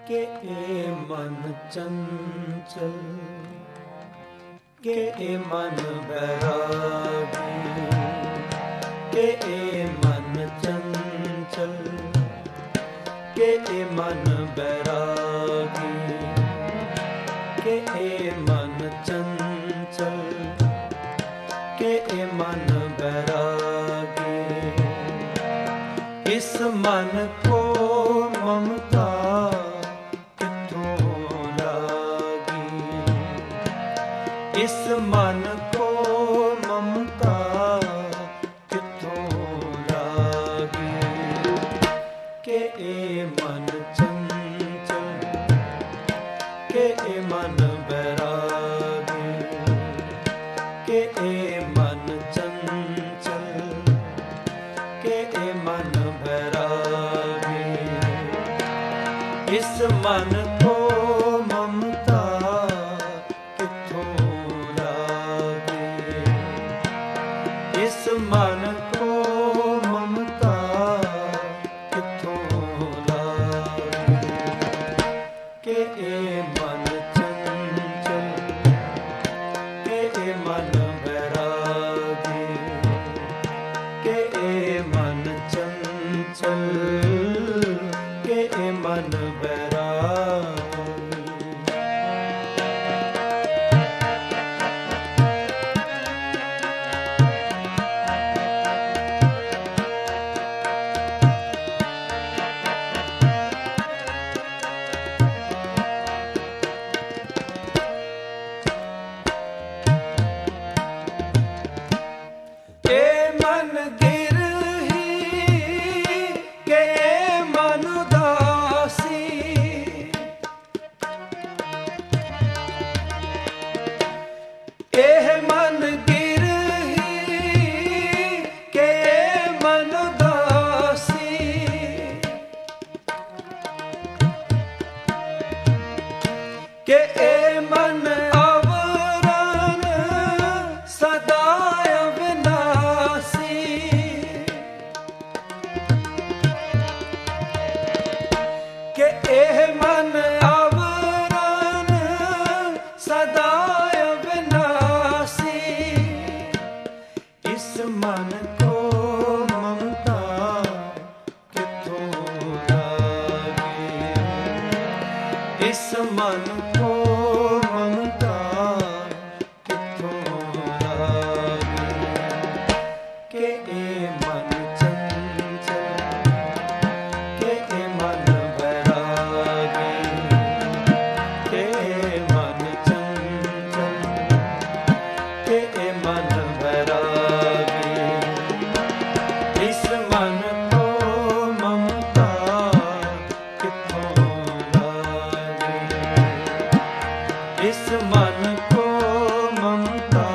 के ए मन चंचल, के ए मन बैरागी, के ए मन चंचल, के ए मन बैरागी, के ए मन चंचल, के ए मन बैरागी। इस मन को ममता किथों लागी, इस मन को ममता किथों लागी। के ए मन चंचल, के ए मन बैरागी, के ए मन चंचल, के ए मन बैरागी। इस मन को ममता किथों लागी, इस मन को ममता किथों लागी। के ए मन चंचल, के ए मन बैरागी, के ए मन चंचल, के ए मन बैरागी। ए मन गिरही, के मन उदासी, एह मन गिरही, के मन उदासी। के ए मन आवरण सदा अविनाशी, के एह मन आवरण सदा अविनाशी। इस मन को ममता किथों लागी, इस मन को ममता किथों लागी। के ए मन चंचल, के ए मन बैरागी, के ए मन चंचल, के ए मन बैरागी। इस मन को ममता किथों लागी, इस मन को ममता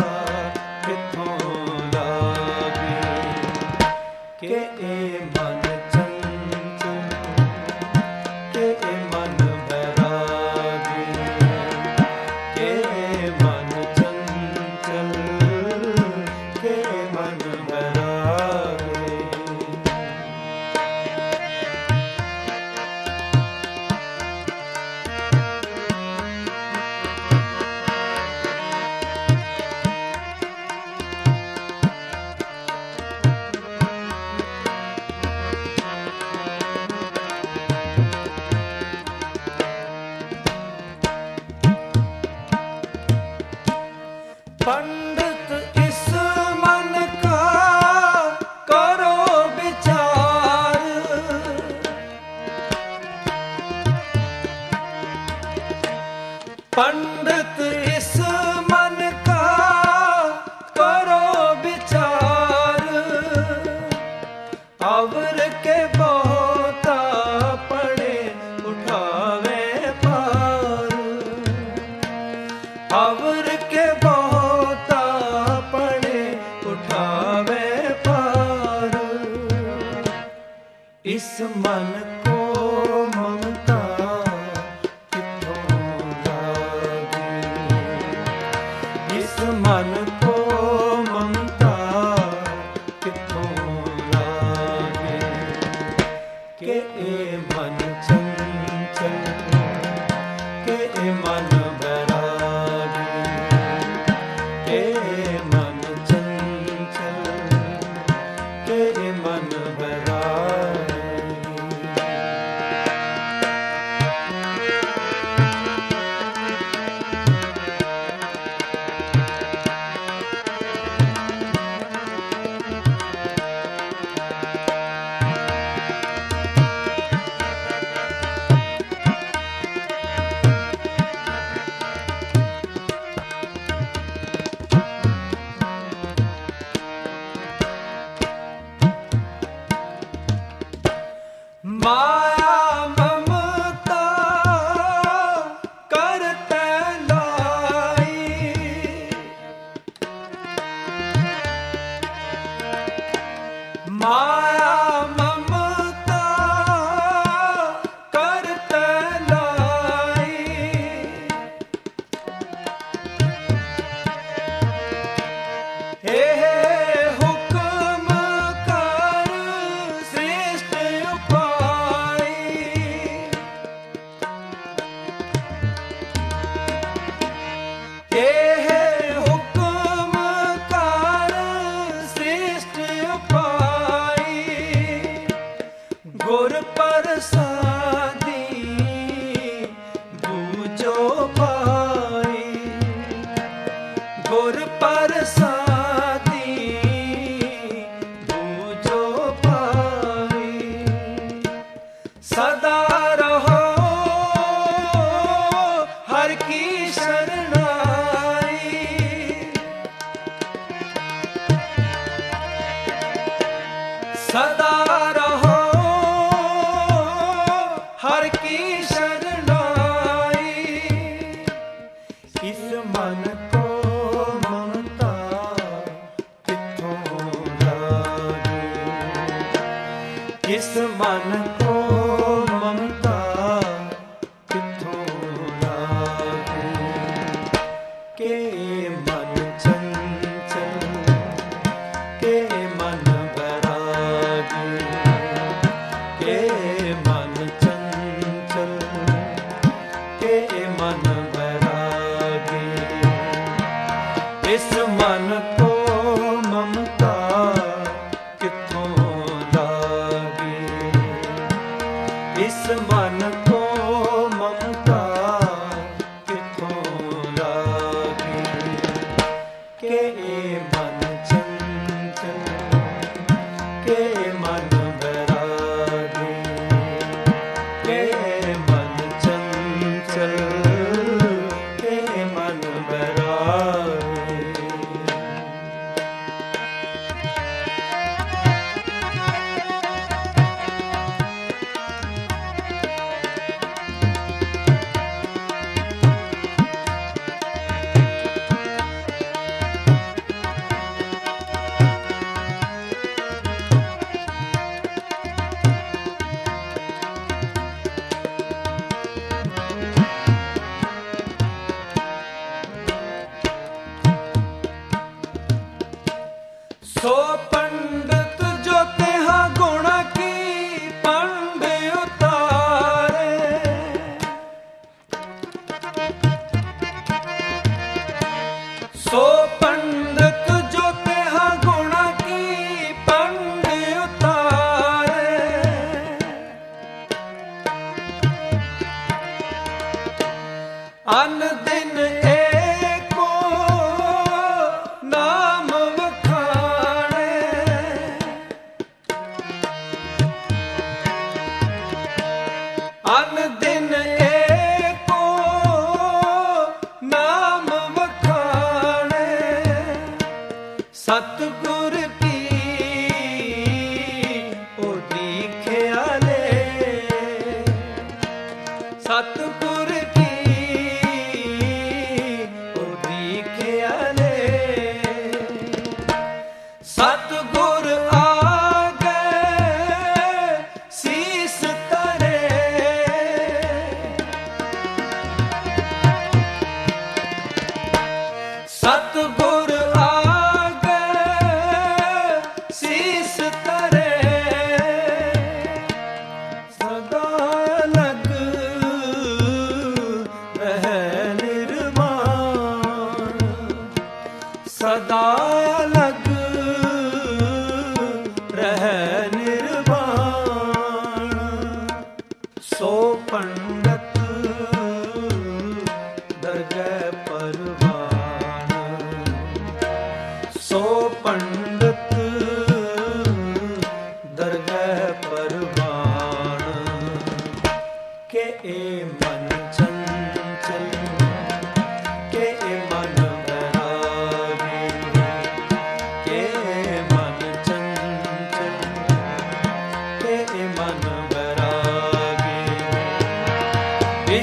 किथों लागी। के ए मन चंचल, के ए मन बैरागी, के ए मन चंचल, के ए मन बैरागी। पंडित इस मन का करो विचार, पंडित इस मन का करो विचार। अवर के बहुता पड़े उठावे पार, अवर के बहुता पड़े उठावे पार। इस मन को ममता किथों लागी, इस मन को ममता किथों लागी। के ए मन चंचल, के मन बरागी। माया ममता करते लाई, माया ममता करते लाई, हे हुक्म कर श्रेष्ठ उपाय, हुक्म कर श्रेष्ठ उपाय, गुर प्रसादी बूझो पाई, गुर प्रसादी बूझो पाई, सदा रहो हर की शरणाई, सदा रहो हर की शरणाई, इस मन को ममता किथों लागी, इस मन को ममता किथों लागी, के मन चंचल के मन बरागी, के मन चंचल के मन बरागी, इस मन को ममता किथों लागी, इस मन को ममता किथों लागी, के मन चंचल के मन बरागी, के मन चंचल के मन बरागी।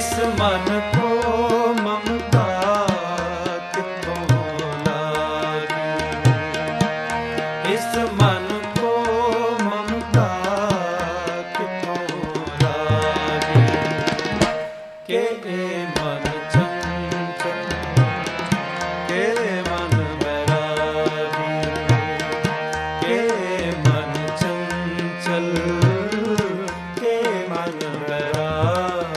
इस मन को ममता कितों लागी, इस मन को ममता कितों लागी, के मन चंचल के मन बैरागी, के मन चंचल के मन बैरागी।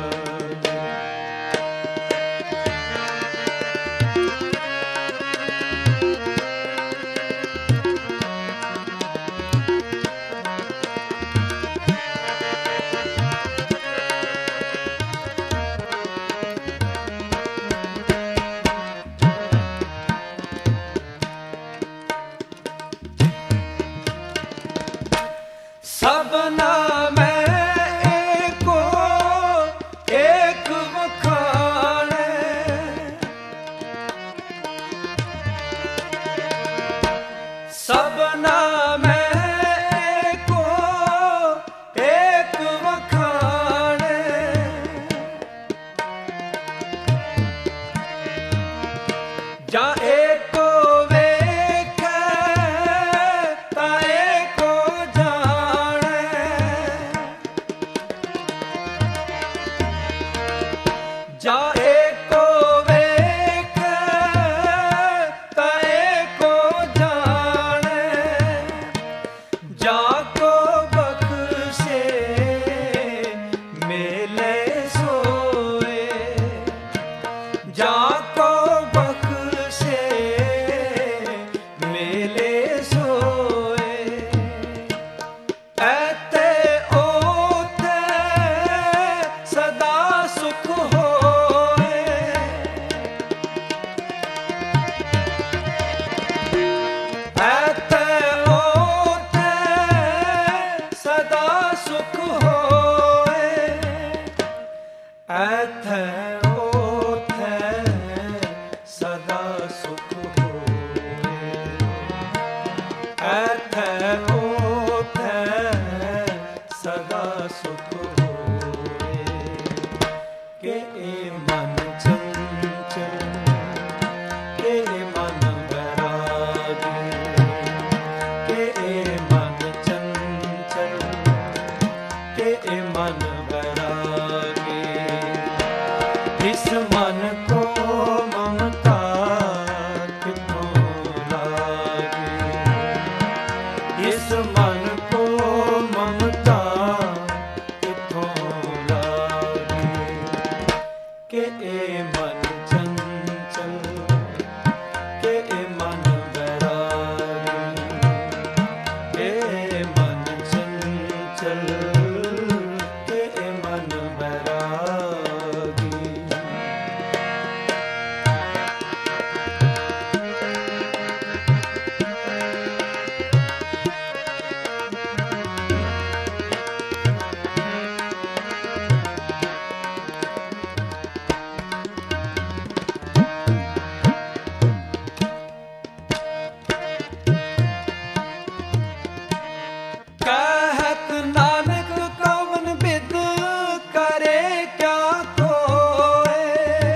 सबना में एको एक वखाणे, सबना में एको एक वखाणे, जा एको जा एको वेख ताए को जाने, जाको बख्शे मेले सोए, जाको बख्शे मेले सोए, ऐते ओते सदा सुख हो, ऐथे ओथे सदा सुख होए, ऐथे ओथे सदा सुख होए, के मन चंचल के मन बैरागी, के मन चंचल के मन बैरागी, इस मन को ममता कितों लागी, इस मन को ममता कितों लागी, के मन चंचल के मन बैरागी, के मन चंचल के मन बैरागी। कहत नानक कवन बिद करे क्या कोय,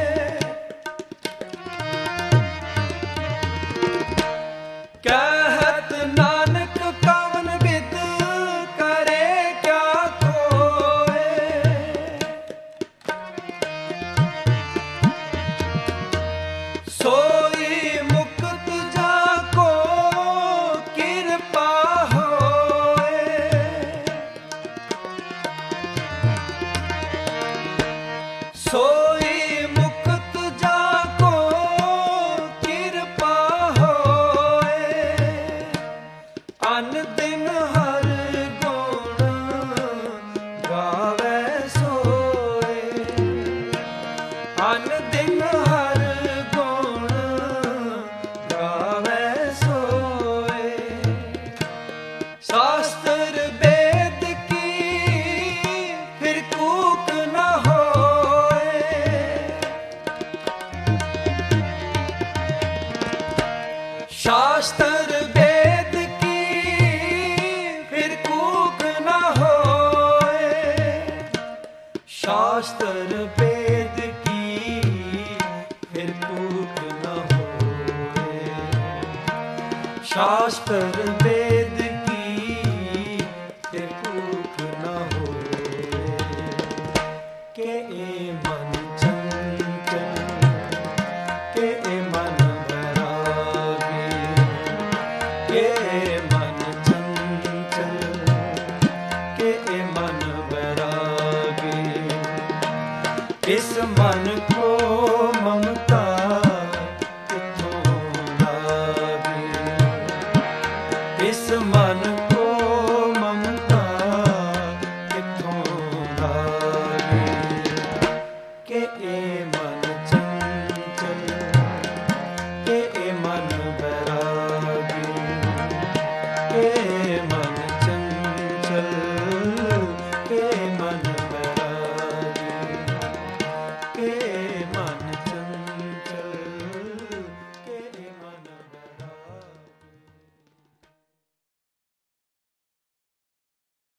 कहत नानक कवन बिद करे क्या कोय, सोई मुक्त जाको कृपा सोई मुक्त जाको कृपा होए, अन दिन हर गुण गावे सोए, अन दिन हर गुण गावे सोए, शास्त्र वेद की फिर कूक न हो, शास्त्र वेद की फिर कूक न होए, शास्त्र शास्त्र वेद की फिर कूक न होए। के ए मन चंचल, के ए मन बैरागी, के ए मन चंचल, के ए मन बैरागी। इस मन